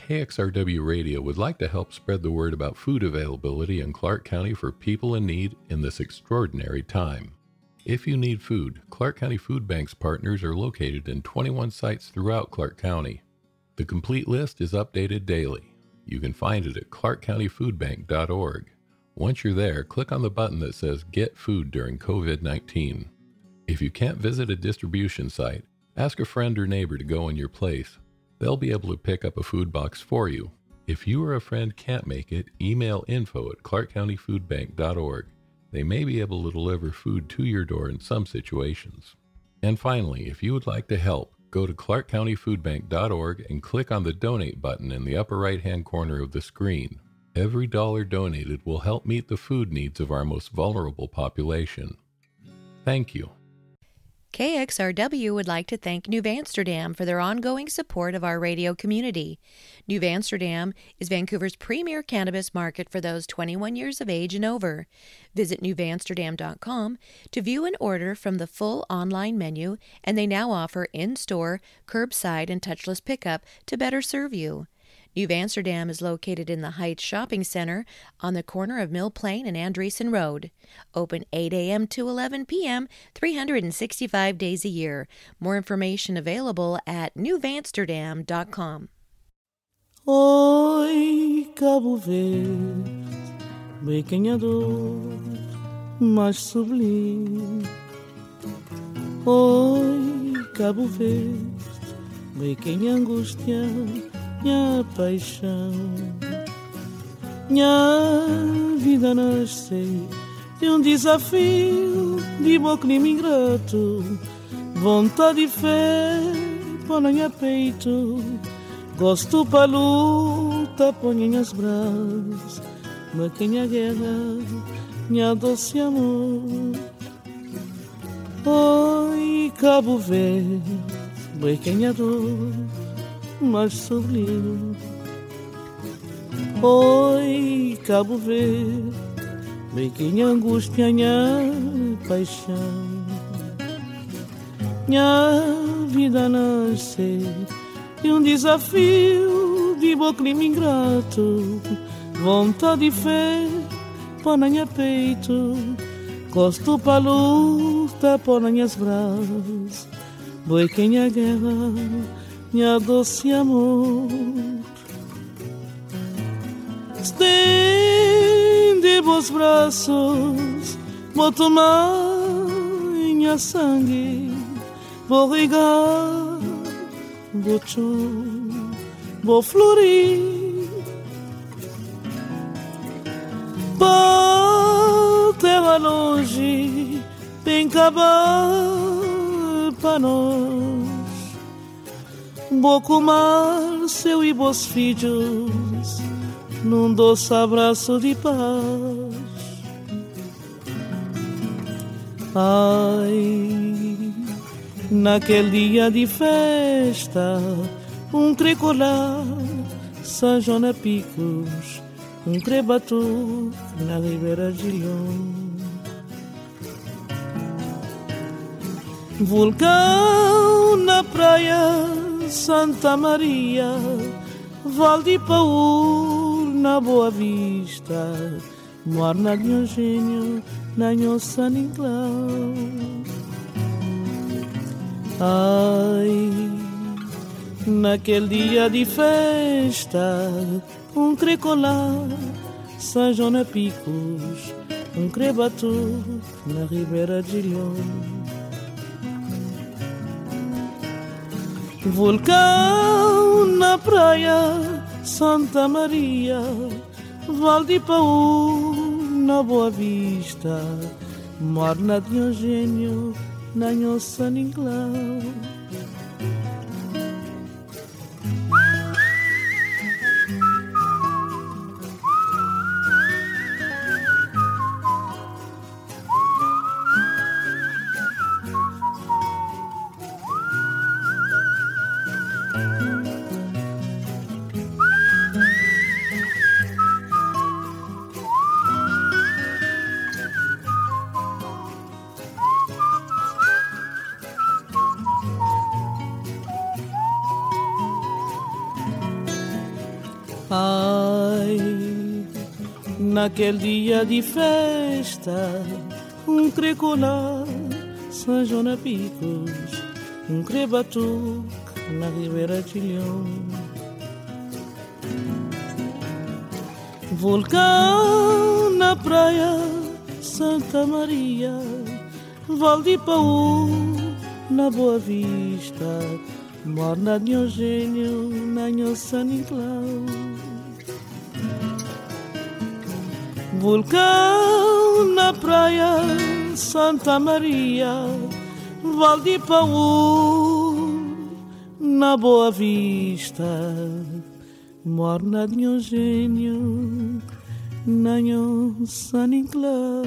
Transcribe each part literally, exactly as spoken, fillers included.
K X R W Radio would like to help spread the word about food availability in Clark County for people in need in this extraordinary time. If you need food, Clark County Food Bank's partners are located in twenty-one sites throughout Clark County. The complete list is updated daily. You can find it at clark county food bank dot org. Once you're there, click on the button that says Get Food During covid nineteen. If you can't visit a distribution site, ask a friend or neighbor to go in your place. They'll be able to pick up a food box for you. If you or a friend can't make it, email info at clark county food bank dot org. They may be able to deliver food to your door in some situations. And finally, if you would like to help, go to clark county food bank dot org and click on the Donate button in the upper right-hand corner of the screen. Every dollar donated will help meet the food needs of our most vulnerable population. Thank you. K X R W would like to thank New Amsterdam for their ongoing support of our radio community. New Amsterdam is Vancouver's premier cannabis market for those twenty-one years of age and over. Visit new amsterdam dot com to view and order from the full online menu, and they now offer in-store, curbside, and touchless pickup to better serve you. New Amsterdam is located in the Heights Shopping Center on the corner of Mill Plain and Andresen Road. Open eight a.m. to eleven p.m., three hundred sixty-five days a year. More information available at new amsterdam dot com. Oi, Cabo Verde, bem canhador, mais sublime. Oi, Cabo Verde, bem quem angústia, minha paixão. Minha vida nasceu de um desafio, de bom clima ingrato, vontade e fé, põe no meu peito. Gosto pra luta, põe em as braças, mas quem a guerra, minha doce amor. Oi, Cabo Verde, bem quem a dor, mas sublime. Oi, Cabo Verde, bem quem angústia, minha paixão. Minha vida nasceu de um desafio, de bom clima ingrato, vontade e fé, põe no meu peito. Gosto pra luta, põe nas minhas braças, boi quem a guerra, minha doce amor. Estende vos braços, vou tomar minha sangue, vou regar, vou chão, vou florir. Para terra longe, bem acabar para nós. Vou comar seu e vos filhos num doce abraço de paz. Ai, naquele dia de festa, um tricolar, São João a Picos, um crebatu na Ribeira de Leão. Vulcão na praia Santa Maria, Val de Paúl na Boa Vista, Morna de Eugênio na Nhoça Ninclau. Ai, naquele dia de festa, um tricolar, São João a Picos, um crebatu na Ribeira de Leão. Vulcão na praia Santa Maria, Val de Paúl na Boa Vista, Morna de Eugênio na Nhoça Ninclau. Ai, naquele dia de festa, um crecolar, São João na Picos, um crebatuque na Ribeira Chilhão. Vulcão na praia Santa Maria, Valdipaú na Boa Vista, Morna de Eugênio na Nho San Nicolau. Vulcão na praia Santa Maria, Valdipaú na Boa Vista, Morna de Eugênio na Nho San Nicolau.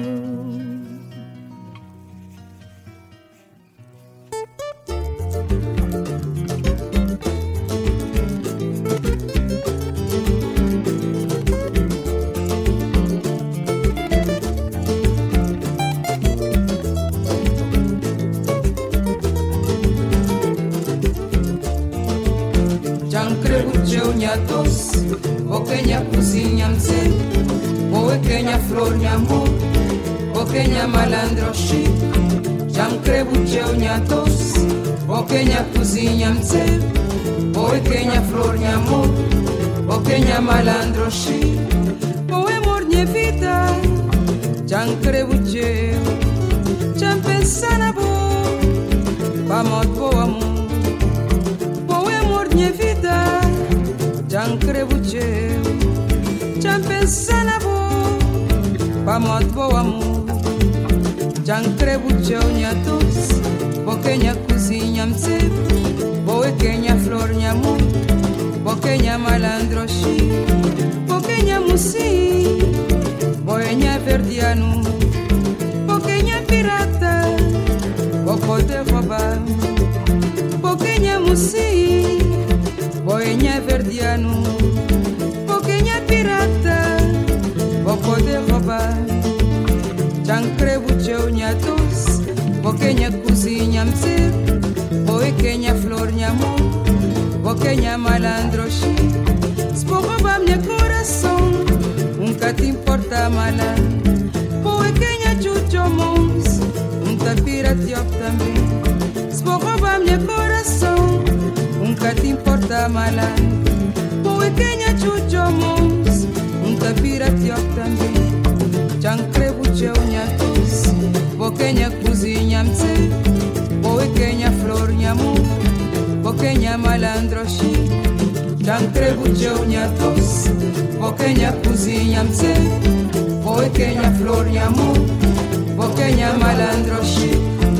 Doce, boquinha cozinha mze, boquinha flor nha amor, boquinha malandro chic. Já me creio teu nha doce, boquinha cozinha mze, boquinha flor nha amor, boquinha malandro chic. O amor minha vida, já me creio teu, já me pensa na boa, para morte boa amor. O amor minha vida. Já me creio teu, já me pensa na boa, para morte boa amor. Já me creio teu, nha doce, boquinha cozinha me dizer, boquinha flor nha amor, boquinha malandro chic, boquinha mocinho, boquinha verdiano, boquinha pirata, bocote roubar, boquinha mocinho. Boinha verdiano, boquinha pirata, boco de roubar. Já me creio teu nha doce, boquinha cozinha me dizer, boquinha flor nha amor, boquinha malandro chic. Se for roubar meu coração, nunca te importa mala. Boquinha chucho mons, nunca piratiop também. Se for roubar meu coração, nunca te importa mala. Boquinha chucho mons, nunca piratiop também. Já me creio teu nha doce, boquinha cozinha me dizer, boquinha flor nha amor, boquinha malandro chic. Já me creio teu nha doce, boquinha cozinha me dizer, boquinha flor nha amor, boquinha malandro chic.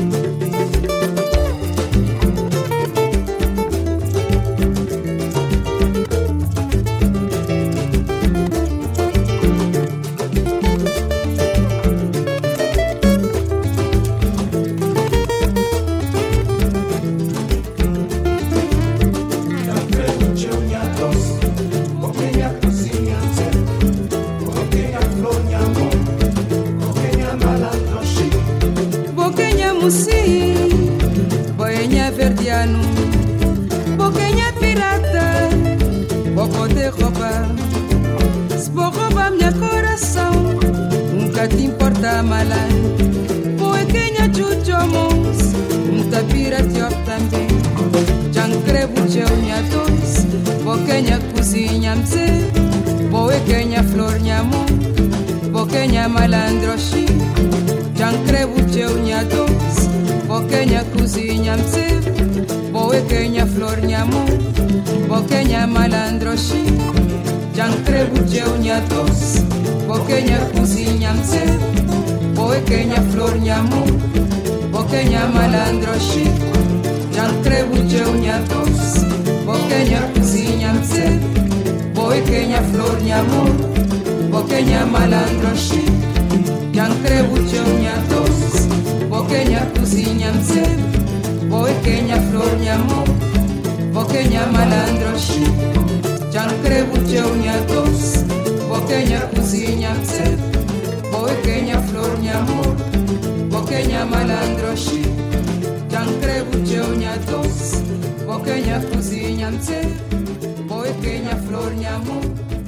Boquinha verdiano, boquinha pirata, boco de roubar. Se vou roubar meu coração, nunca te importa mala. Boquinha chucho mons, nunca piratiop também. Já me creio teu nha doce, boquinha cozinha me dizer, boquinha flor nha amor, boquinha malandro chic. Já me creio teu nha doce, boquinha cozinha me dizer, boquinha flor nha amor, boquinha malandro chic. Já me creio teu nha doce, boquinha cozinha me dizer, boquinha flor nha amor, boquinha malandro chic. Já me creio teu nha doce, boquinha cozinha me dizer, boquinha flor nha amor, boquinha malandro chic. Já me creio teu nha doce, boquinha cozinha me dizer, boquinha flor nha amor, boquinha malandro chic. Já me creio teu nha doce, boquinha cozinha me dizer, boquinha flor nha amor, boquinha malandro chic. Já me creio teu nha doce, boquinha cozinha me dizer, boquinha flor nha amor,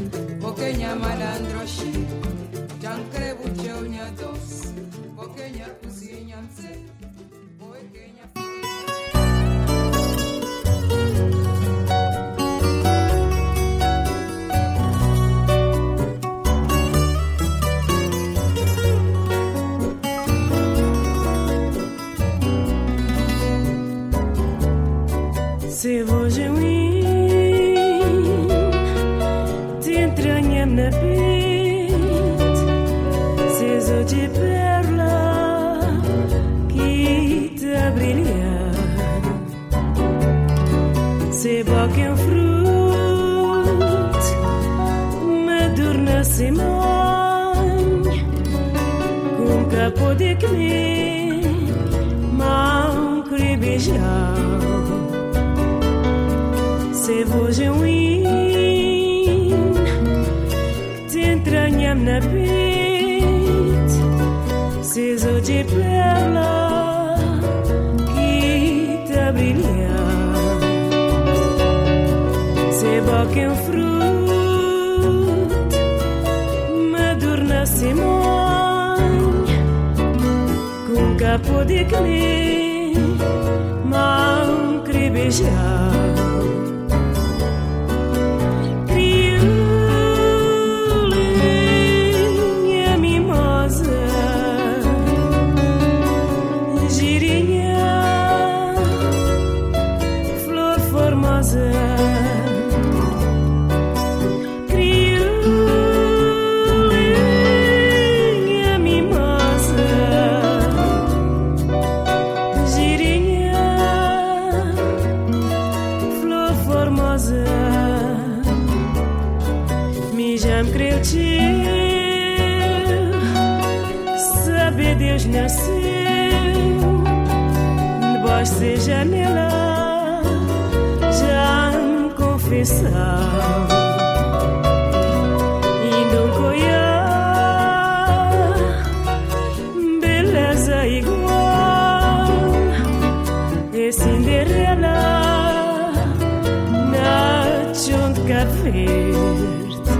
Bokenya malandro shi Jankre buche unya dos Bokenya kuzinya mse Bokenya Se hoje te entranham na pit, ses os de perla que te brilham, se boquem fruto, maduro na semente, com capo de creme, mão que beijar. Se hoje te entranham na pit, ses os de perla que te brilham, se boquem fruto, maduro na semente, com capo de creme, mão que beijar. Deus nasceu debaixo da janela, já me confessou, e nunca ia beleza igual é Cinderela na chão de Cabo Verde.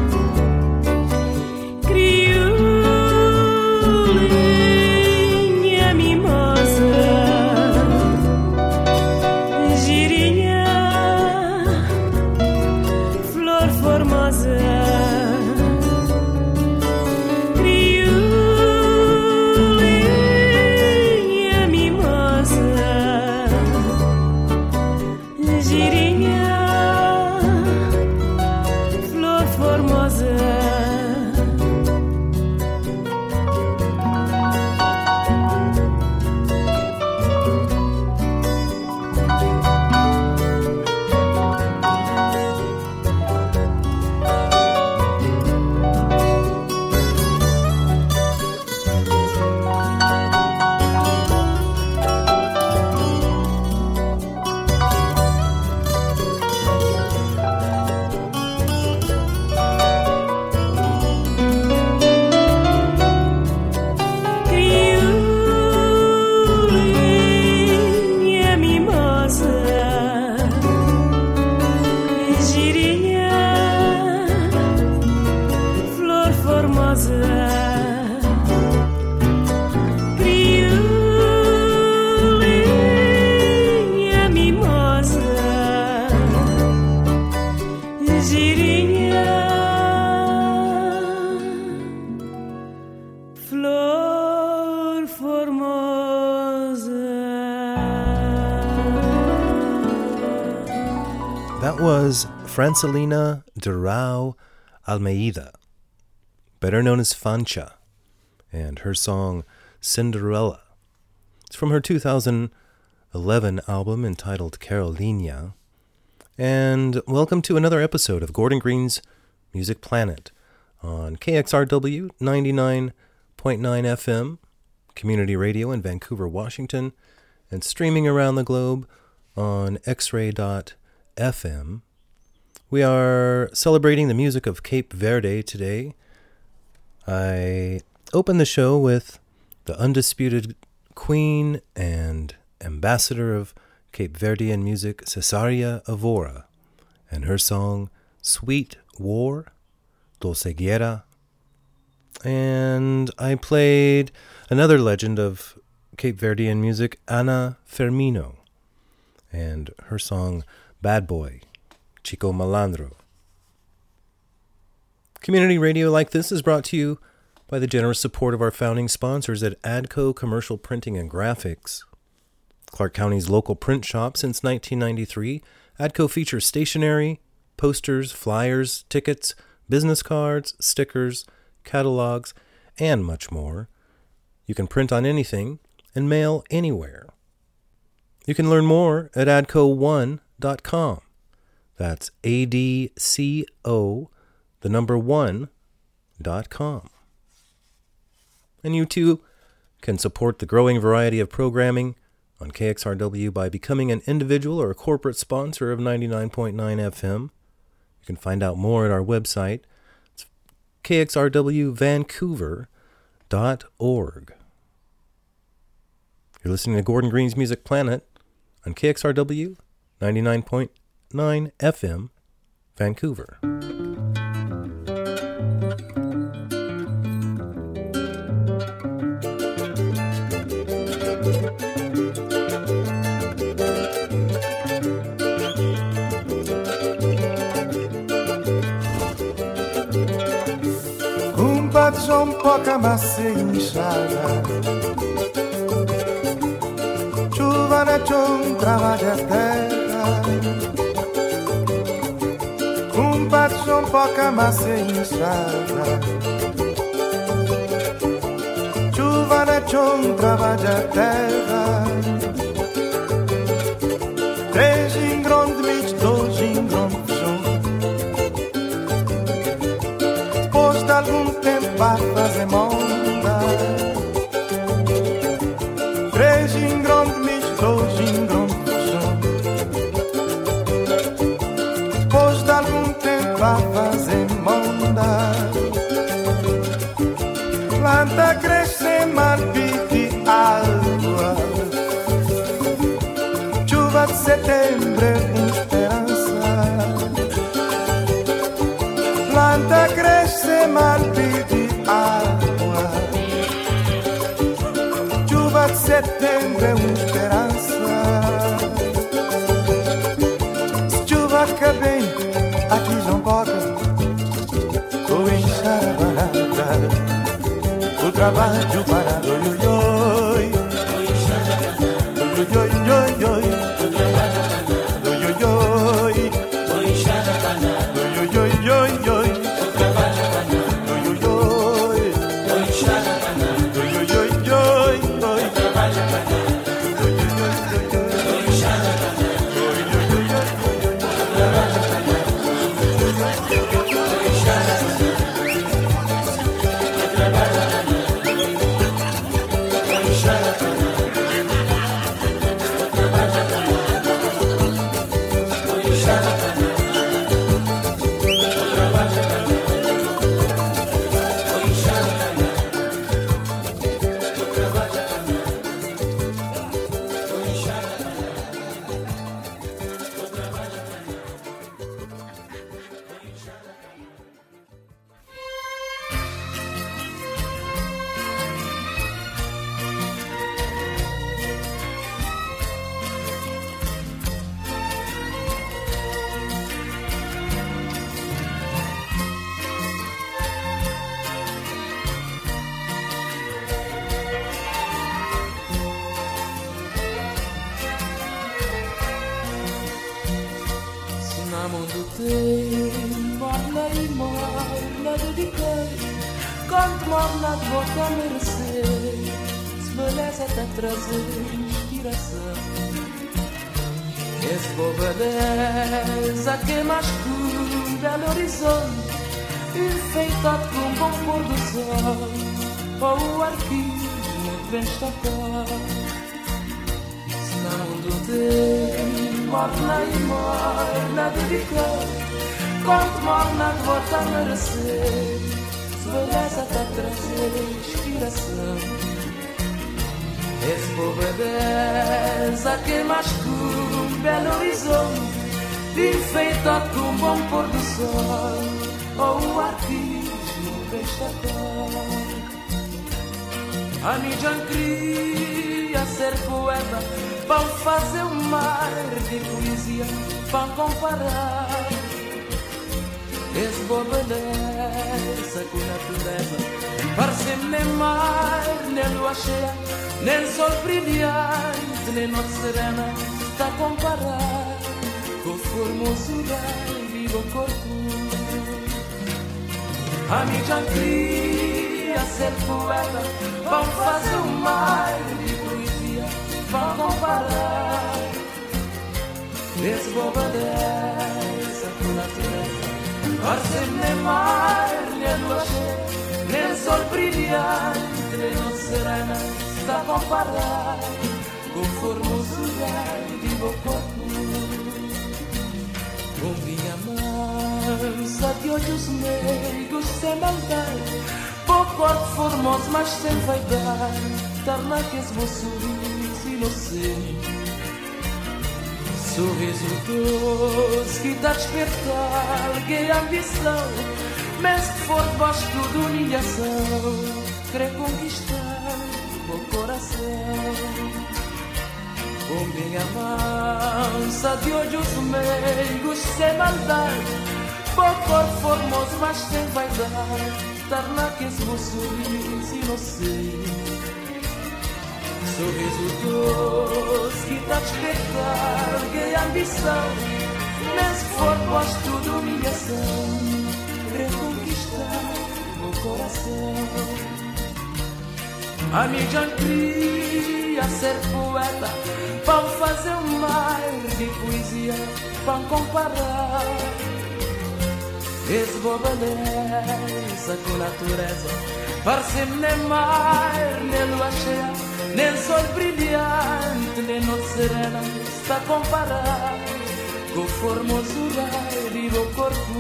That was Francelina Durão Almeida, better known as Fancha, and her song Cinderella. It's from her two thousand eleven album entitled Carolina. And welcome to another episode of Gordon Green's Music Planet on K X R W ninety-nine point nine F M, community radio in Vancouver, Washington, and streaming around the globe on x ray dot f m. We are celebrating the music of Cape Verde today. I opened the show with the undisputed queen and ambassador of Cape Verdean music, Cesaria Evora, and her song Sweet War, Doceguera. And I played another legend of Cape Verdean music, Ana Firmino, and her song Bad Boy, Chico Malandro. Community radio like this is brought to you by the generous support of our founding sponsors at ADCO Commercial Printing and Graphics. Clark County's local print shop since nineteen ninety-three, ADCO features stationery, posters, flyers, tickets, business cards, stickers, catalogs, and much more. You can print on anything and mail anywhere. You can learn more at A D C O one dot com. That's A D C O, the number one, dot com. And you too can support the growing variety of programming on K X R W by becoming an individual or a corporate sponsor of ninety-nine point nine F M. You can find out more at our website. It's K X R W Vancouver dot org. You're listening to Gordon Green's Music Planet on K X R W ninety-nine point nine F M, Vancouver. Son poca massa inchada, chuva na chão, trabalha a terra. Um patrão poca massa inchada, chuva na chão, trabalha a terra. Três ingrão de mich, dois ingrão de chão. Depois de algum tempo vai fazer monda. Três ingrão de mich, dois ingrão de chão. Depois de algum tempo vai fazer monda. Planta cresce, mar pede água. Chuva de setembro é esperança. Planta cresce, mar pede água. Chuva de setembro é uma esperança. Se chuva fica bem, aqui já boca. Vou encher a barata. O trabalho parado, oi, oi, oi. Oi, oi, oi, oi. Oi, oi, oi. Oi, oi, oi, oi. ou o artista prestador. A mim já queria ser poeta, para fazer um mar de poesia, para comparar esse boa beleza com a natureza. Parece nem mar, nem lua cheia, nem sol brilhante, nem noite serena, está a comparar com a formosura do corpo. A mim já queria ser poeta, para fazer um mar de poesia, para comparar esse boa beleza com a natureza. Parece nem mar, nem lua cheia, nem sol brilhante, nem noite serena, está a comparar com a formosura do meu corpo. Com minha mansa de olhos meigos, sem maldade, pouco corpo formoso, mas sem vaidade, torna que esse meu sorriso inocente, sorriso doce que dá despertar alguém a ambição, mas que for debaixo de humilhação, querer conquistar o meu coração. Com minha mansa de olhos meigos, sem maldade, pouco corpo formoso, mas sem vaidade, torna que esse meu sorriso inocente, sorriso doce que dá despertar alguém a ambição, mas que for posto de humilhação, reconquistar o meu coração. A mim já queria ser poeta, para fazer um mar de poesia, para comparar esse boa beleza com a natureza. Parece nem mar, nem lua cheia, nem sol brilhante, nem noite serena, está a comparar com a formosura do meu corpo.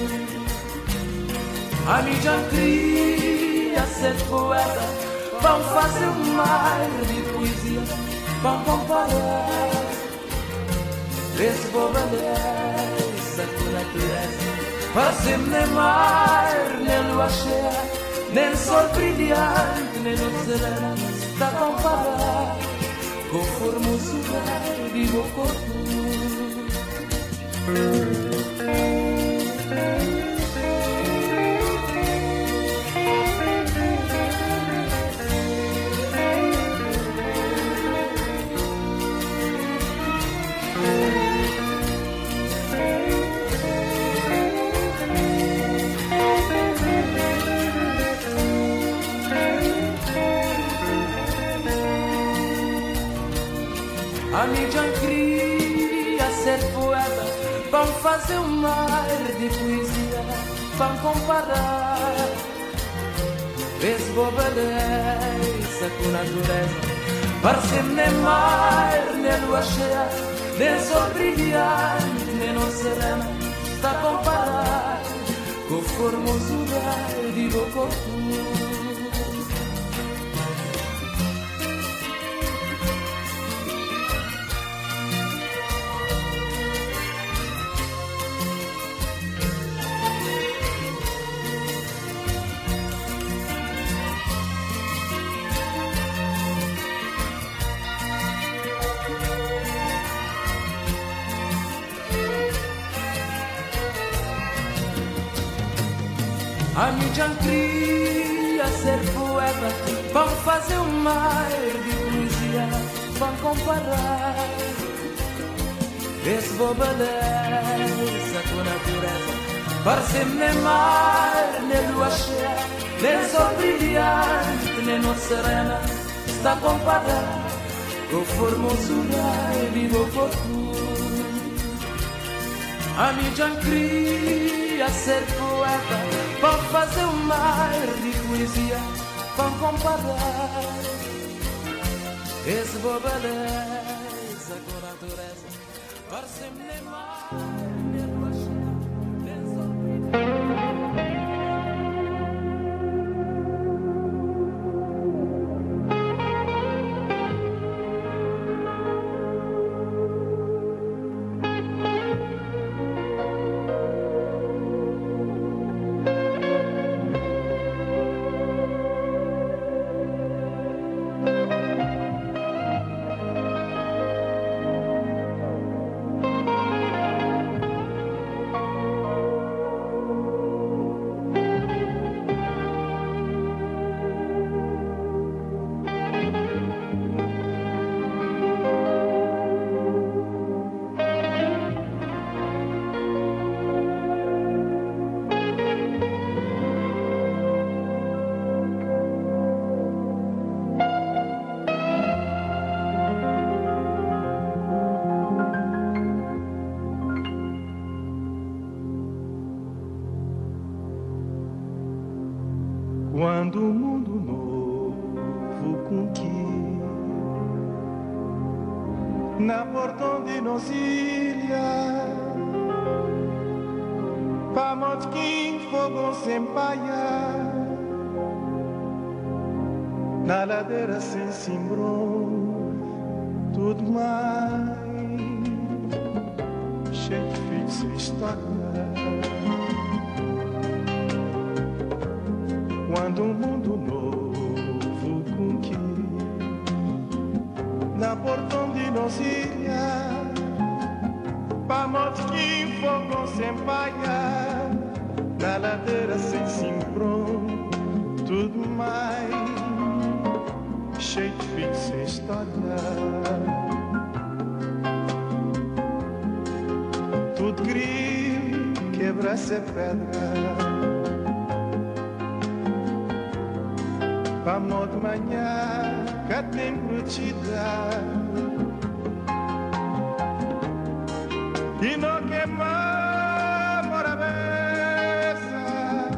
A mim já queria ser poeta, para fazer um mar de poesia, para comparar esse boa beleza com a natureza. Parece nem mar, nem lua cheia, nem sol brilhante, nem noite serena, está a comparar com a formosura do meu corpo. A mim já queria ser poeta, para fazer um mar de poesia, para comparar esse boa beleza com a natureza. Parece nem mar, nem lua cheia, nem sol brilhante, nem noite serena, está a comparar com a formosura do meu corpo. A mim já queria ser poeta, para fazer um mar de poesia, para comparar esse boa beleza com a natureza. Parece nem mar, nem lua cheia, nem sol brilhante, nem noite serena, está a comparar com a formosura do meu corpo. A mim já queria ser poeta, para fazer um mar de poesia, para comparar esse boa beleza com a natureza. Parece nem mar, nem lua cheia, nem sol brilhante. Quando o mundo novo conquista na portão de nos ilha, pa motquim fogo sem paia, na ladeira sem cimbrom, tudo mais cheio de filhos sem história. Quando um mundo novo conquista na portão de nos ilha, pa motquim fogo sem paia, na ladeira sem cimbrom, tudo mais cheio de filhos sem história. Tudo grilo, quebra-se pedra, amor de manhã, que tem protegida e não queima a cabeça,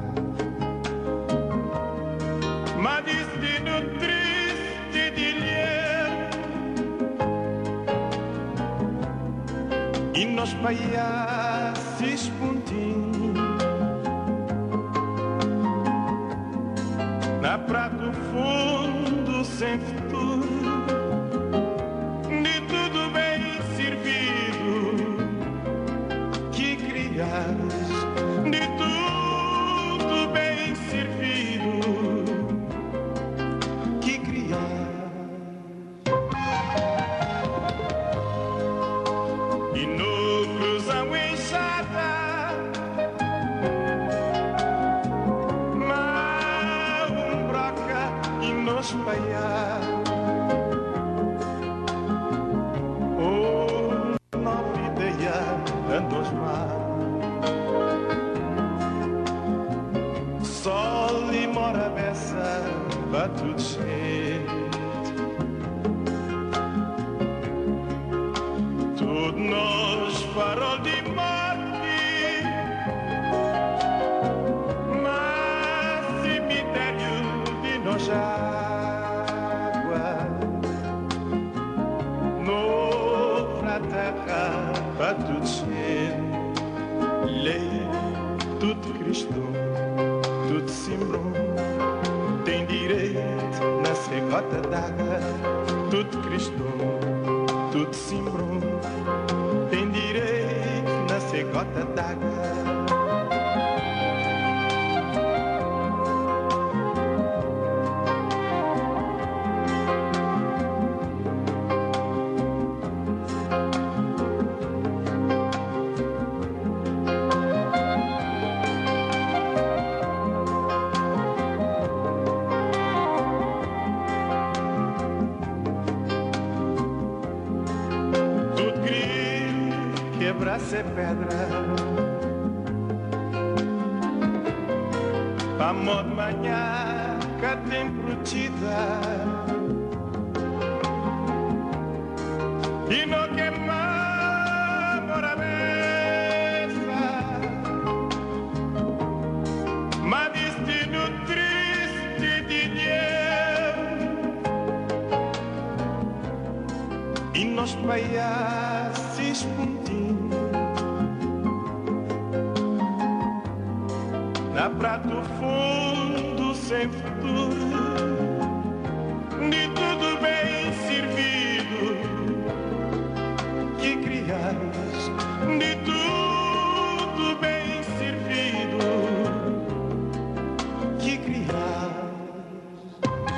mas destino triste de lhe e nos paiaces pontinhos na prato fundo sem futuro, de tudo bem servido que criares, de tudo bem servido que criares. E no cruzão enxada espalhar oh, nova ideia andos mar, sol e mora beça para tudo gente, tudo nós farol de morte, mas cemitério de nós já para tudo ser lei, tudo cristão, tudo simbrão, tem direito na secota d'água, tudo cristão, tudo simbrão, tem direito na secota d'água. Quebra-se pedra, amor de manhã, que tem protegida e não queimamos a cabeça, mas destino triste de Deus e nos paiaces pontinhos na prato fundo sem futuro, de tudo bem servido que criares, de tudo bem servido que criares.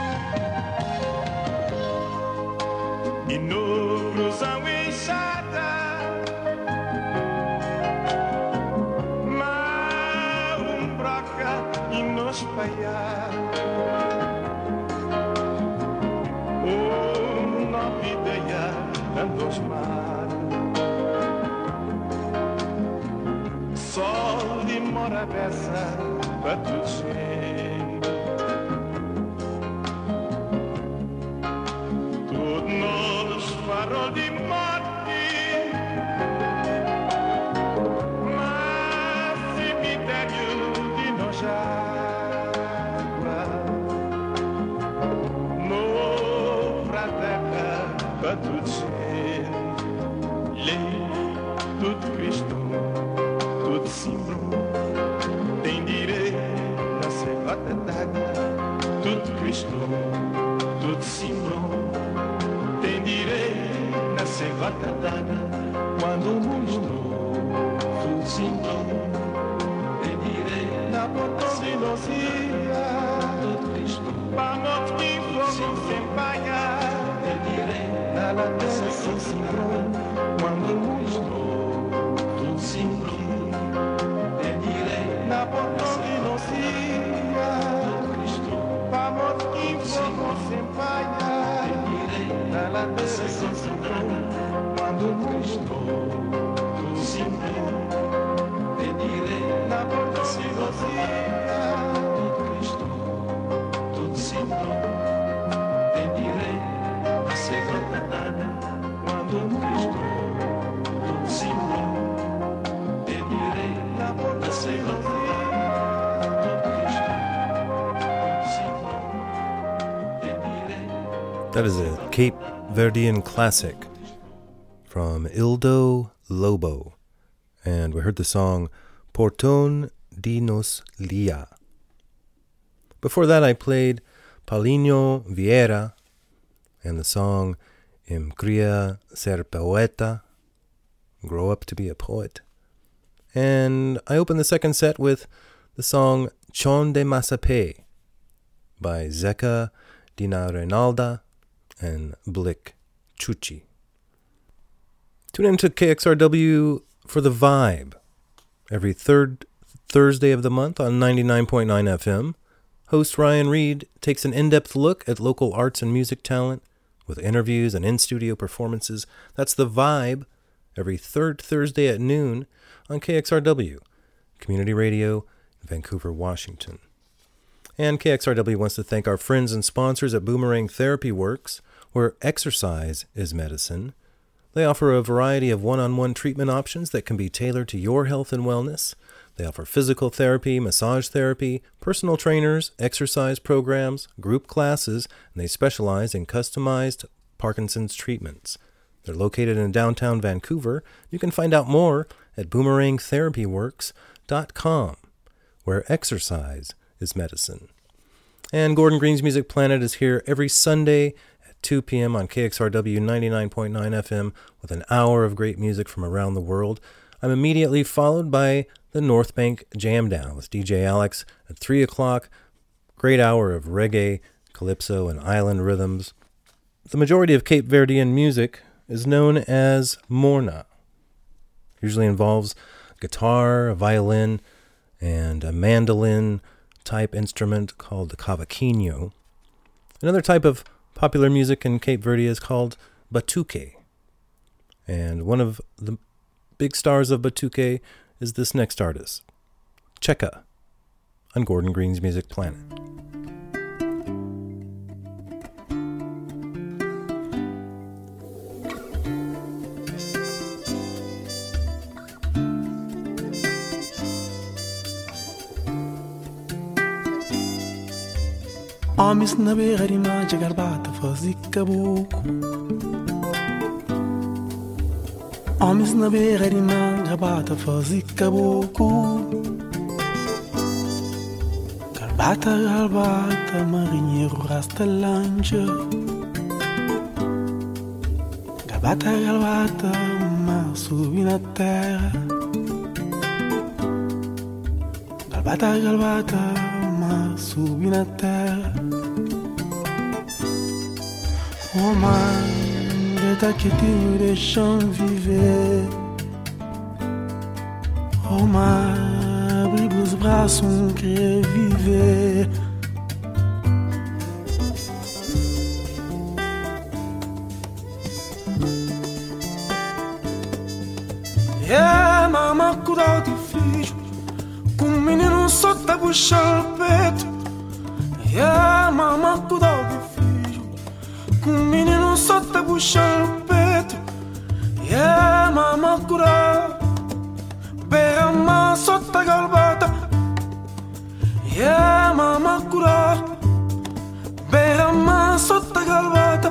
E no cruzão enxada e nos paiar oh, nova ideia andos mar, sol e mora beça para tudo gente, tudo nos farol de morte, mas cemitério de nós já. gota d'água, tudo cristou, tudo simbrou. Tem direito a ser gota d'água quando o mundo tudo simbrou. Tem direito na porta de nocia, tudo cristou. Vamos que fogo se empanha. Tem direito na ladeira se simbrou quando o mundo tudo simbrou. Tem direito na porta de nocia, tudo cristou. Vamos que fogo se empanha. Na ladeira se simbrou quando o mundo tudo simbrou. Tem direito na porta se vazia, tudo cristou, tudo simbrou. Tem direito a ser gota d'água quando o mundo tudo simbrou. Tem direito na porta se vazia, tudo cristou, tudo simbrou. Tem direito. That is a Cape Verdean classic from Ildo Lobo, and we heard the song Portón de nos Lía. Before that I played Paulinho Vieira and the song Em Cría Ser Poeta, Grow Up to Be a Poet. And I opened the second set with the song Chon de Massapé by Zeca Dina Reinalda and Blick Chuchi. Tune in to K X R W for The Vibe every third Thursday of the month on ninety-nine point nine F M. Host Ryan Reed takes an in-depth look at local arts and music talent with interviews and in-studio performances. That's The Vibe every third Thursday at noon on K X R W, Community Radio in Vancouver, Washington. And K X R W wants to thank our friends and sponsors at Boomerang Therapy Works, where exercise is medicine. They offer a variety of one-on-one treatment options that can be tailored to your health and wellness. They offer physical therapy, massage therapy, personal trainers, exercise programs, group classes, and they specialize in customized Parkinson's treatments. They're located in downtown Vancouver. You can find out more at boomerang therapy works dot com, where exercise is medicine. And Gordon Green's Music Planet is here every Sunday at two p.m. on K X R W ninety-nine point nine F M with an hour of great music from around the world. I'm immediately followed by the North Bank Jam Down with D J Alex at three o'clock. Great hour of reggae, calypso, and island rhythms. The majority of Cape Verdean music is known as morna. Usually involves guitar, a violin, and a mandolin type instrument called the cavaquinho. Another type of popular music in Cape Verde is called batuque. And one of the big stars of batuque is this next artist, Cheka, on Gordon Green's Music Planet. Homens na beira de mar de garbata fazer caboclo. Homens na beira de mar de garbata fazer caboclo. Garbata, garbata, marinheiro rasta lancha. Garbata, garbata, mar subir na terra. Garbata, garbata, mar subir na terra. Oh man, d'état que tu deixam viver. Oh man, abre os braços, quer viver. Yeah, mama, cuidado de filho, com o menino só tá puxando o peito. Yeah, mama, cuidado de filho, com o menino só tá puxando o peito. Yeah, mama, cuidado, beira-ma só tá galbata. Yeah, mama, cuidado, beira-ma só tá galbata.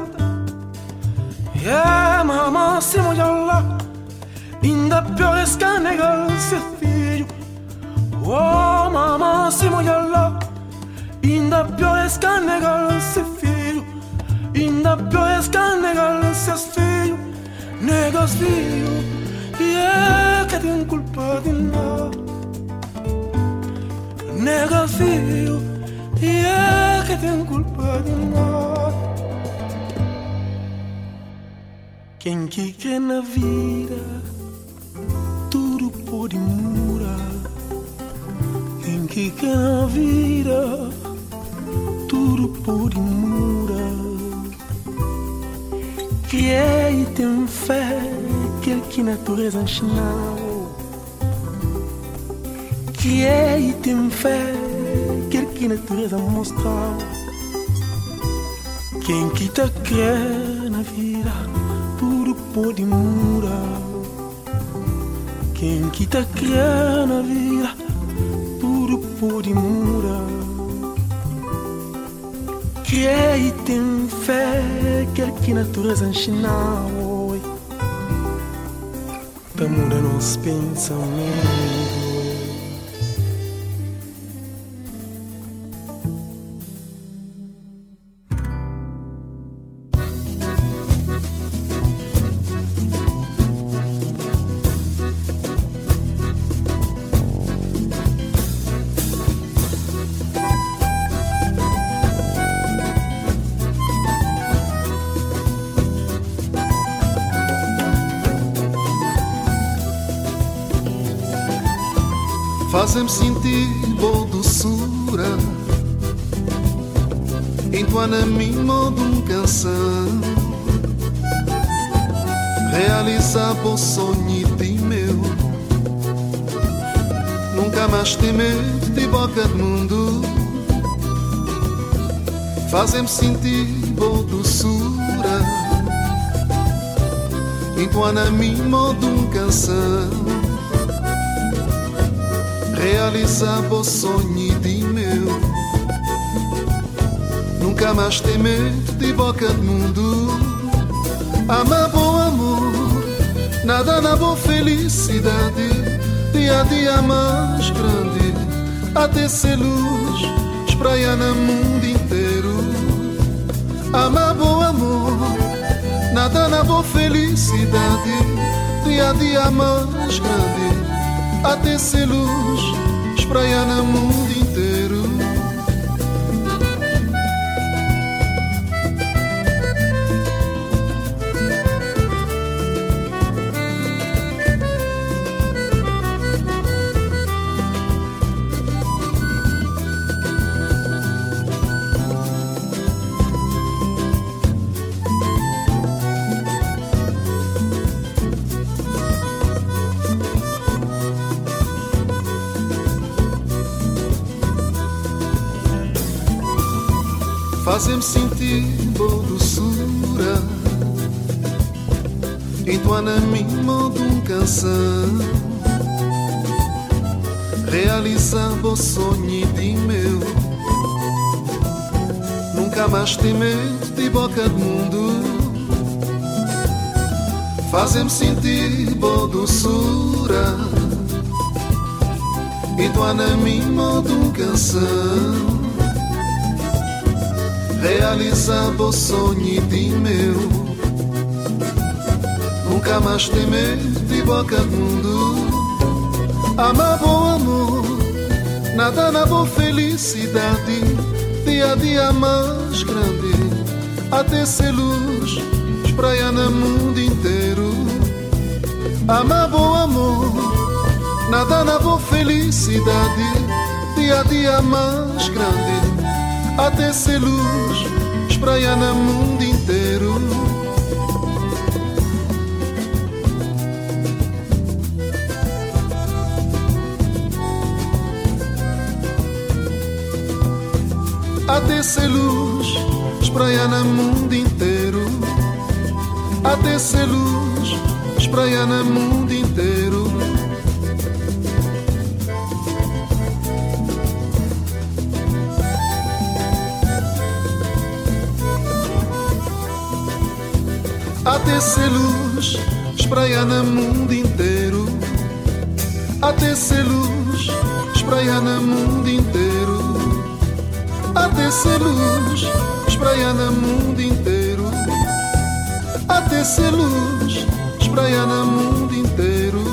Yeah, mama, se molha lá, ainda pior escanegar seu filho. Oh, mama, se molha lá, Ainda pior é escanegar ser filho, ainda pior é escanegar ser filho, negas filho, e é que tem culpa de nada. Nega filho, e é que tem culpa de nada. Quem que quer na vida, tudo pode mudar. Quem que quer na vida, tudo pode mudar. Que é e tem fé, que que a natureza ensinou. Que é e tem fé, que que a natureza mostrou. Quem que tá crê na vida, tudo pode mudar. Quem que tá crê na vida, tudo pode mudar. Que é e tem fé, que que a natureza ensinou. Tá mudando os pensamentos. Fazem-me sentir boa doçura, entoana-me modo um canção, realizar bom sonho de meu, nunca mais temer de boca do mundo. Fazem-me sentir boa doçura, entoana-me modo um canção, realizar bom sonho de meu, nunca mais ter medo de boca do mundo. Amar bom amor, nada na boa felicidade, dia a dia mais grande, até ser luz, espraia no mundo inteiro. Amar bom amor, nada na boa felicidade, dia a dia mais grande, até ser luz, espraia no mundo inteiro. Fazem-me sentir boa doçura, entoana-me modo um canção, realizar bom sonho de meu, nunca mais ter medo de boca do mundo. Fazem-me sentir boa doçura, entoana-me modo um canção, realizar bom sonho de meu, nunca mais ter medo de boca do mundo. Amar bom amor, nada na boa felicidade, dia a dia mais grande, até ser luz, espraia no mundo inteiro. Amar bom amor, nada na boa felicidade, dia a dia mais grande, até ser luz, espraia no mundo inteiro. Até ser luz, espraia no mundo inteiro. Até ser luz, espraia no mundo inteiro. Até ser luz, espraia no mundo inteiro. Até ser luz, espraia no mundo inteiro. ser luz espraiando no mundo inteiro, até ser luz espraiando no mundo inteiro.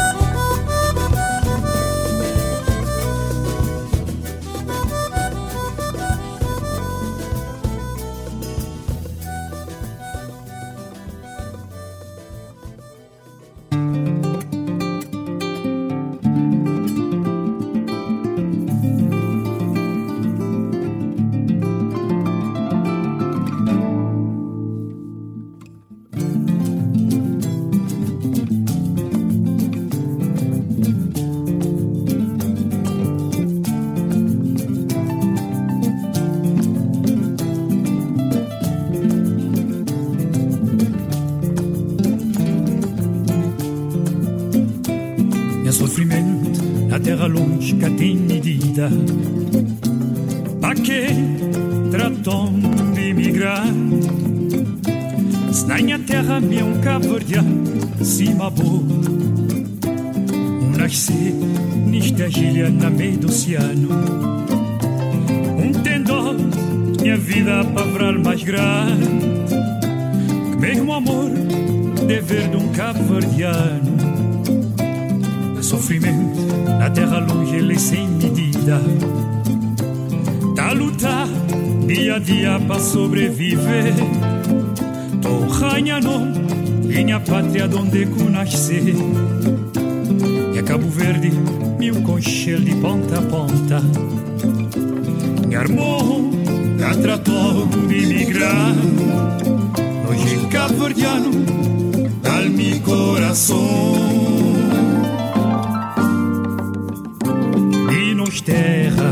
Terra longe que tem medida, para quem tratou de emigrar. Se na minha terra me é um cabo-verdiano, cima boa, um nascer nesta ilha na meio do oceano. Um tendão, minha vida para varal mais grande, que mesmo amor, dever de um cabo-verdiano. Sofrimento na terra longe, ele sem medida, tá a lutar dia a dia para sobreviver. Tô ranhando minha pátria onde eu nasci, e a Cabo Verde, meu conchel de ponta a ponta. Minha irmão, já tratou de emigrar, hoje cabo-verdiano, dá-lhe meu coração. Terra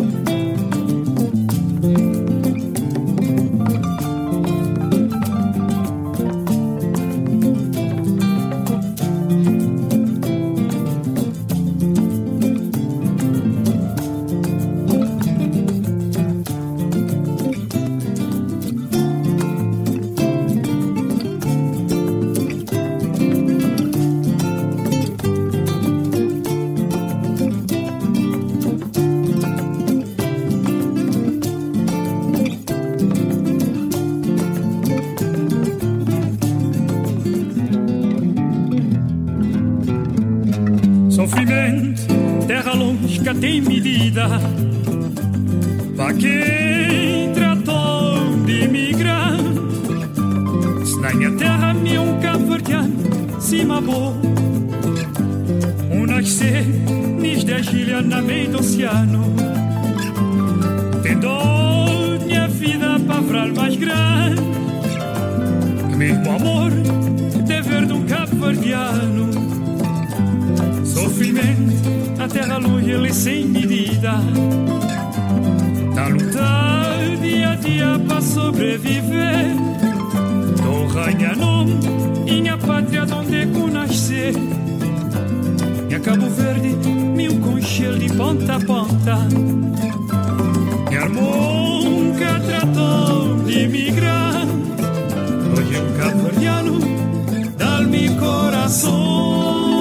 tem medida, para quem tratou de emigrar. Se na minha terra me é um cabo-verdiano, cima boa, um nascer nesta ilha na meio do oceano. Tem dor minha vida para varal mais grande, que mesmo amor, dever de um cabo-verdiano. Sofrimento na terra longe, ele sem medida, tá a lutar dia a dia para sobreviver. Tô ranhando minha pátria onde eu nasci, e a Cabo Verde, meu conchel de ponta a ponta. Minha irmã que tratou de emigrar, hoje é um cabo-verdiano, dá-lhe meu coração.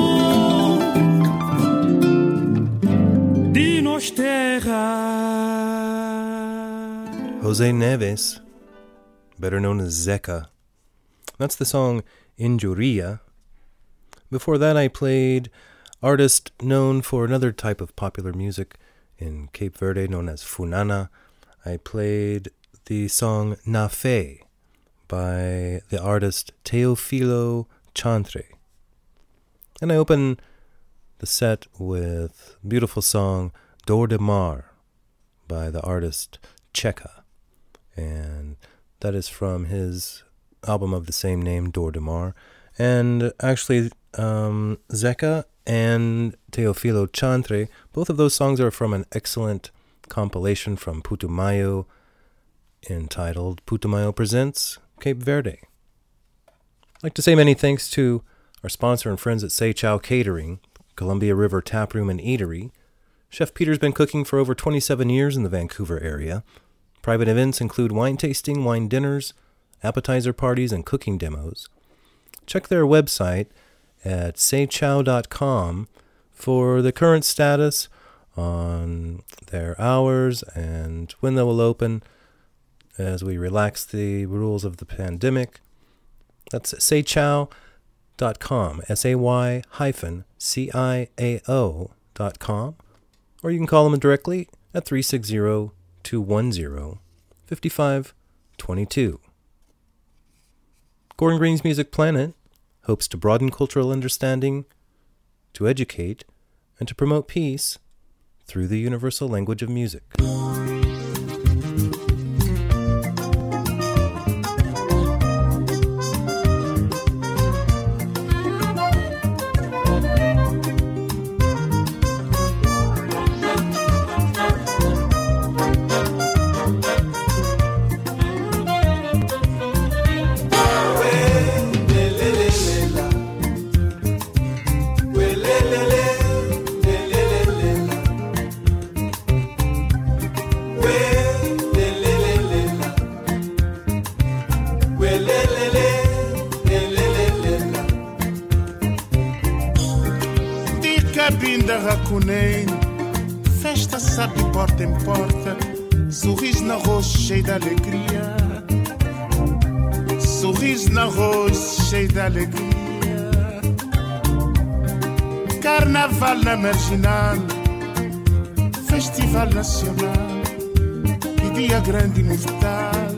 Jose Neves, better known as Zeca. That's the song Injuria. Before that, I played artist known for another type of popular music in Cape Verde known as Funana. I played the song Na Fe by the artist Teofilo Chantre. And I open the set with a beautiful song Dor de Mar by the artist Checa. And that is from his album of the same name, Dor de Mar. And actually, um, Zeca and Teofilo Chantre, both of those songs are from an excellent compilation from Putumayo entitled Putumayo Presents Cape Verde. I'd like to say many thanks to our sponsor and friends at Say Chow Catering, Columbia River Tap Room and Eatery. Chef Peter's been cooking for over twenty-seven years in the Vancouver area. Private events include wine tasting, wine dinners, appetizer parties, and cooking demos. Check their website at say chow dot com for the current status on their hours and when they will open as we relax the rules of the pandemic. That's say ciao dot com, S A Y hyphen C I A O dot com, or you can call them directly at three six zero, two one zero, five five two two. Gordon Green's Music Planet hopes to broaden cultural understanding, to educate, and to promote peace through the universal language of music. Festa sabe de porta em porta, sorriso na roxa cheio de alegria, sorriso na roxa cheio de alegria. Carnaval na marginal, festival nacional, que dia grande e imortal,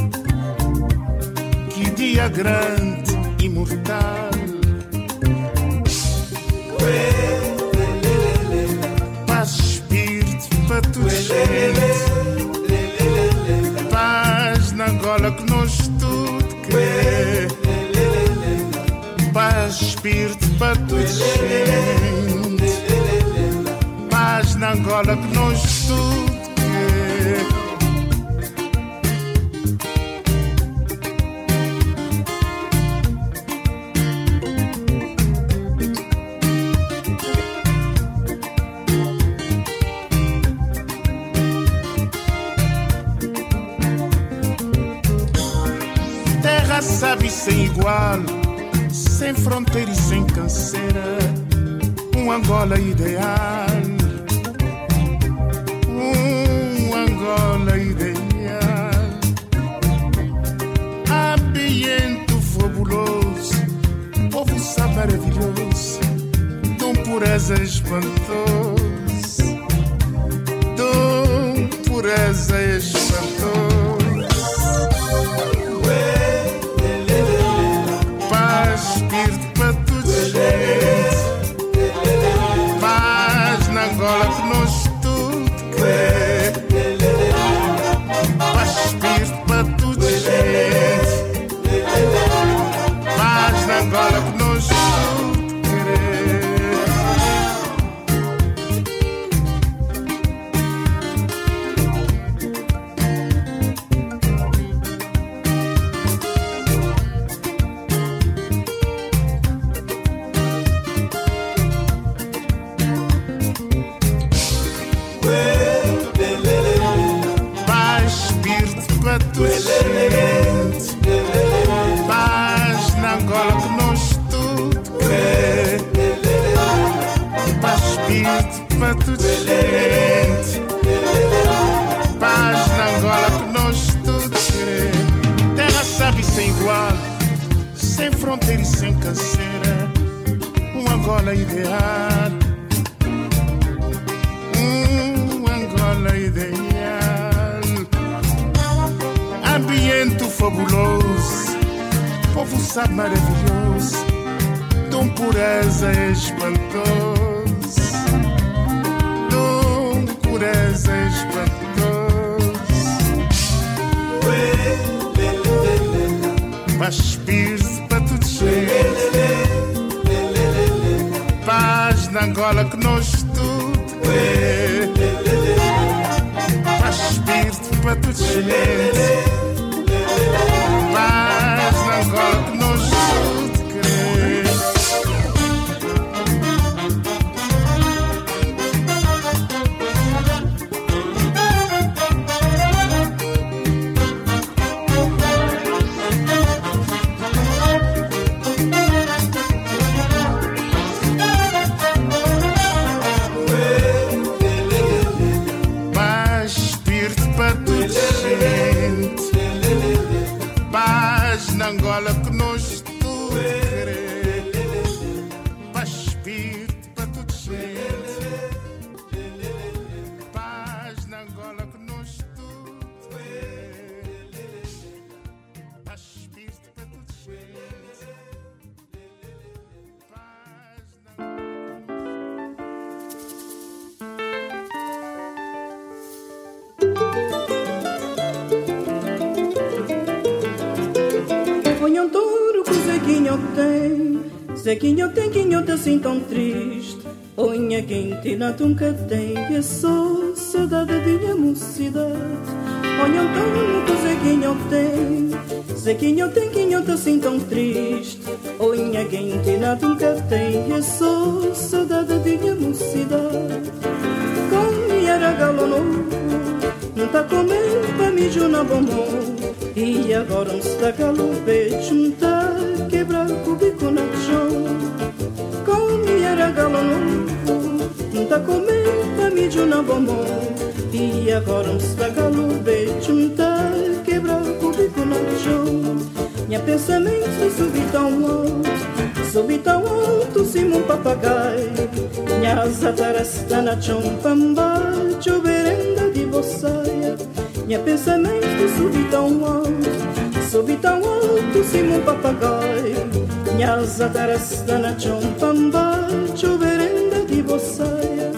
que dia grande e imortal. Para toda gente, paz na gola que nós tudo quer, paz, espírito para toda gente, paz na gola que nós tudo quer. Sabe sem igual, sem fronteira e sem canseira, um Angola ideal, um Angola ideal, ambiente fabuloso, povo sabe maravilhoso, de um pureza espantoso, de um pureza espantoso. Espírito para toda gente, paz na Angola que nós tudo quer, paz, espírito para toda gente, paz na Angola que nós tudo quer. Paz na Angola que nós tudo quer, paz, espírito para toda gente, paz na Angola que nós tudo quer. Terra sabe sem igual, sem fronteira e sem canseira, um Angola ideal, um Angola ideal. Ambiente fabuloso, povo sabe maravilhoso, de pureza espantoso, de pureza espantoso. Paz, espírito para toda gente, paz na Angola que nós tudo quer, paz, espírito para toda gente, paz na Angola que nós tudo quer. Zequinho tem quinhoto assim tão triste. Unha quente na tunca tem. E só saudade de minha mocidade. Olha então que o Zequinho tem. Zequinho tem quinhoto assim tão triste. Unha quente na tunca tem. E só saudade de minha mocidade. Com minha regalo novo, não tá comendo pra mijo na bombom. E agora não está calo beijo, não tá quebrar o bico na chão. Com minha regalo novo, não tá comendo pra mijo na bombom. E agora não está calo beijo, não tá quebrar o bico na chão. Minha pensamento se subir tão alto, subir tão alto, cima um papagaio. Minha asa tarasta na chão, pamba, choverenda de boçaia. Minha pensamento subir tão alto, subir tão alto, cima um papagaio. Minha asa tarasta na chão, pamba, choverenda de boçaia.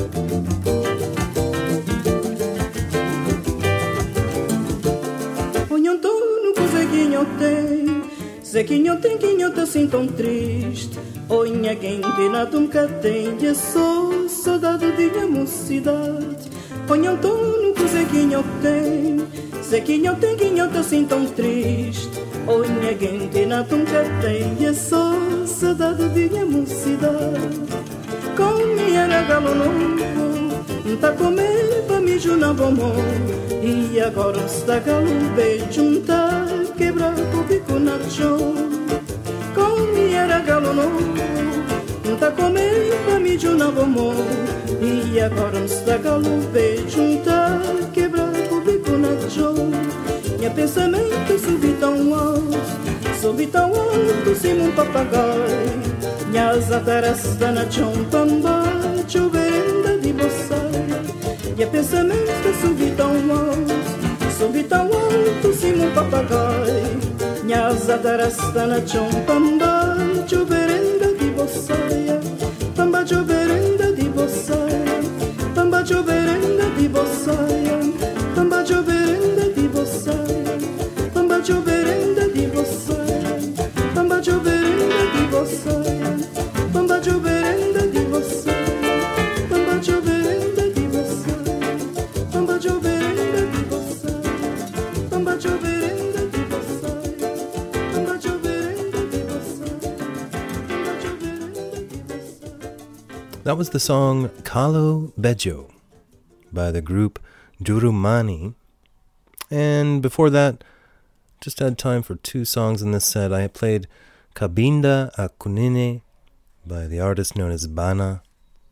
Onham dono que o Zequinho tem. Zequinho tem quinhoto assim tão triste. Onha quente na tunca tem. E é só saudade de minha mocidade. Onham dono que o Zequinho tem. Zequinho tem quinhoto assim tão triste. Unha quente na tunca tem. E é só saudade de minha mocidade. Com minha regalo novo, não tá comendo pra mijo na bombom. E agora está galo beijo, não tá quebrar o bico na chão. Com minha regalo novo, não tá comendo pra mijo na bombom. E agora está galo beijo, não tá quebrar o bico na chão. Minha pensamento subir tão alto, subir tão alto, cima um papagaio. Minha asa tarasta na chão, pamba, choverenda de boçaia. Minha pensamento subir tão alto, subir tão alto, cima um papagaio. Minha asa tarasta na chão, pamba, choverenda de boçaia. Pamba, choverenda de boçaia. Pamba, choverenda de boçaia. Pamba, choverenda de boçaia. Pamba, choverenda de boçaia. Pamba, choverenda de boçaia. Pamba, choverenda de boçaia. Pamba, choverenda de boçaia. Pamba, choverenda de boçaia. Pamba, choverenda de boçaia. Pamba, choverenda de boçaia. Pamba, choverenda de boçaia. That was the song Calo Bejo by the group Durumani. And before that, just had time for two songs in this set. I played Cabinda a Kunine by the artist known as Bana.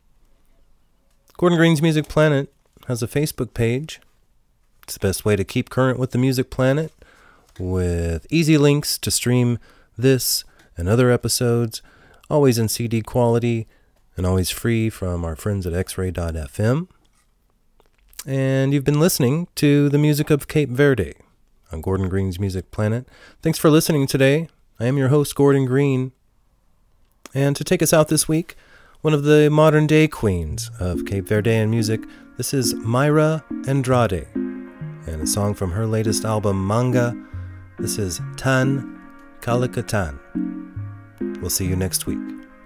Gordon Green's Music Planet has a Facebook page. It's the best way to keep current with the Music Planet, with easy links to stream this and other episodes, always in C D quality and always free from our friends at x ray dot f m. And you've been listening to the music of Cape Verde on Gordon Green's Music Planet. Thanks for listening today. I am your host, Gordon Green. And to take us out this week, one of the modern-day queens of Cape Verdean music, this is Mayra Andrade, and a song from her latest album, Manga. This is Tan Kalikatan. We'll see you next week.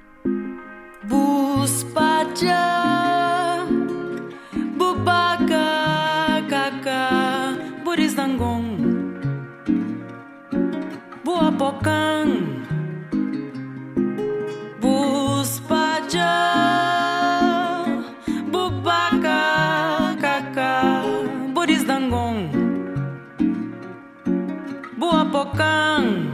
Buspaja Bubaka Kaka Burizangong Buapokang Buspaja Bubaka Kaka Burizangong Buapokang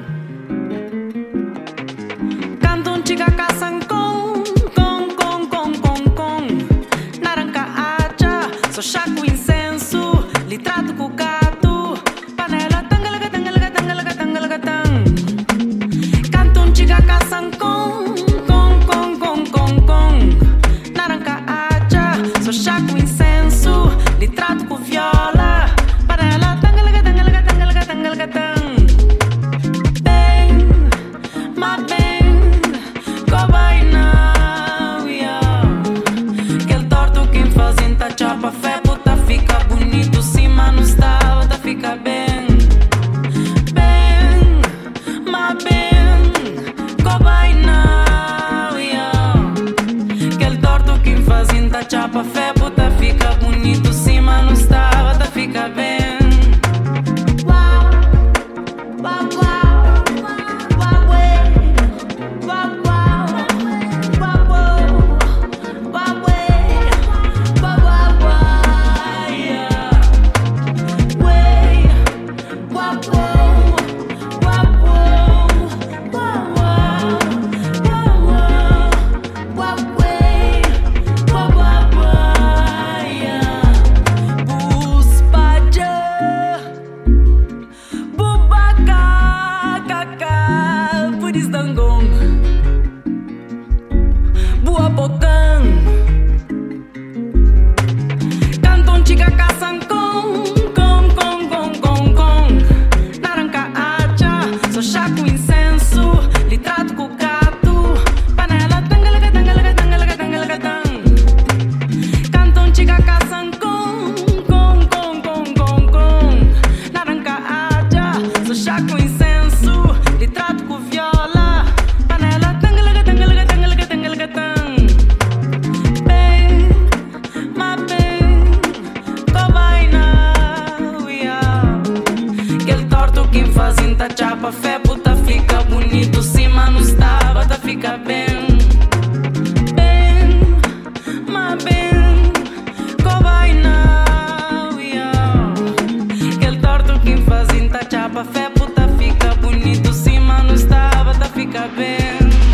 Canton Chica Kasangkong Kong Kong Kong Kong Kong Naranca Acha So chaco incenso Litrato com gato Panela Tangalaga Tangalaga Tangalaga Tangalaga Tang Canton Chica Kasangkong Kong Kong Kong Kong Kong Naranca Acha So chaco incenso Litrato com viola Panela Tangalaga Tangalaga Tangalaga Tangalaga Tang My band, go by now, yeah. Aquele torto que fazem tá chapa fé, puta fica bonito, cima no estado, tá fica bem. Bem, my band, go by now. fazem tá chapa, fé puta fica bonito, sim, mano estava, tá fica bem. Bem, mas bem, go vai now, yeah. Aquele torto que fazem tá chapa, fé puta fica bonito, sim, mano estava, tá fica bem.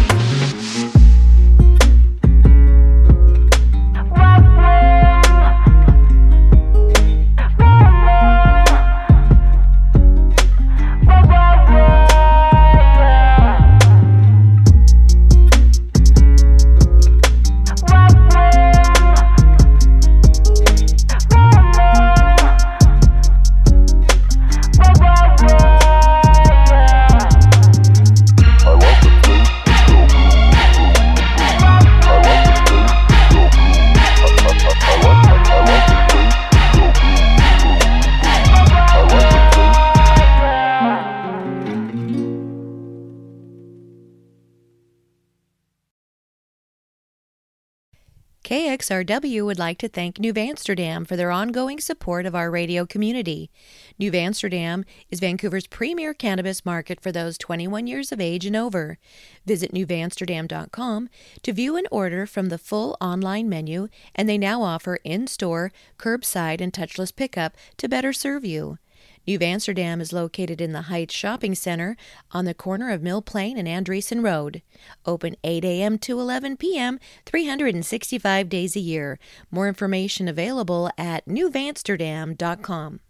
K X R W would like to thank New Amsterdam for their ongoing support of our radio community. New Amsterdam is Vancouver's premier cannabis market for those twenty-one years of age and over. Visit new amsterdam dot com to view and order from the full online menu, and they now offer in-store, curbside, and touchless pickup to better serve you. New Amsterdam is located in the Heights Shopping Center on the corner of Mill Plain and Andresen Road. Open eight a.m. to eleven p.m., three hundred sixty-five days a year. More information available at new amsterdam dot com.